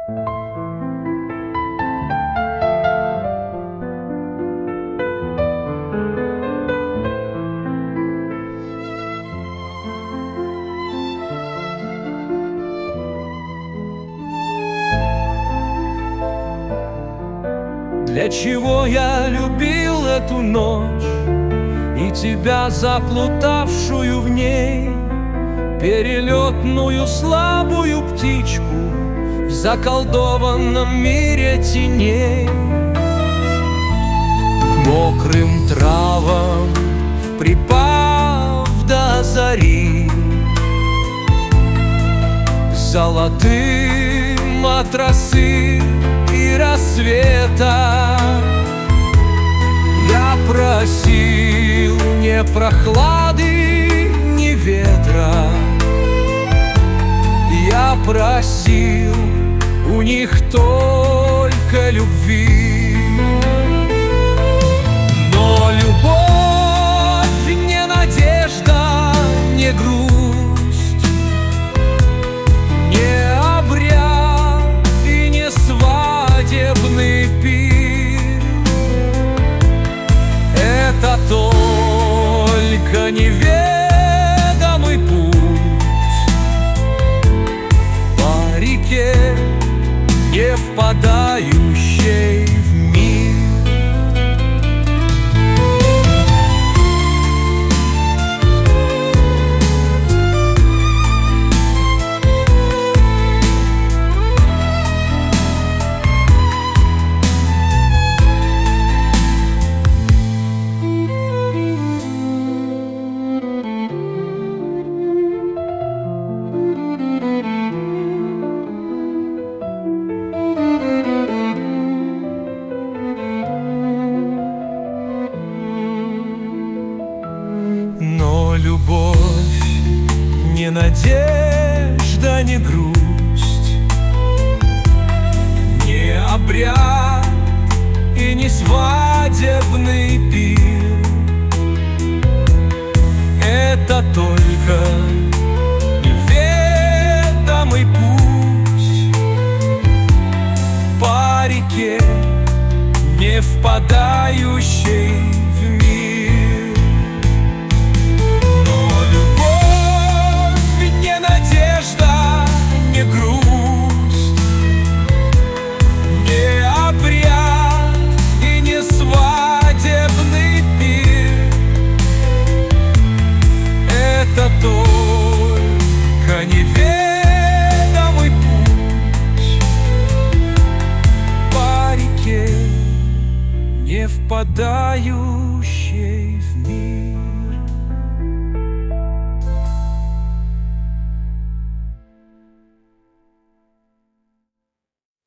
Для чего я любил эту ночь и тебя, заплутавшую в ней, перелетную слабую птичку в заколдованном мире теней? К мокрым травам припав до зари, золотым от росы и рассвета, я просил ни прохлады, ни ветра. Я просил у них только любви. Но любовь не надежда, не грусть, не обряд и не свадебный пир. Это только неведомый путь по реке, не впадающей в мир. Но любовь не надежда, не грусть, не обряд и не свадебный пир. Это только неведомый путь по реке, не впадающей в мир. Но любовь не надежда, не грусть, не обряд и не свадебный пир. Это только неведомый путь по реке, не впадаю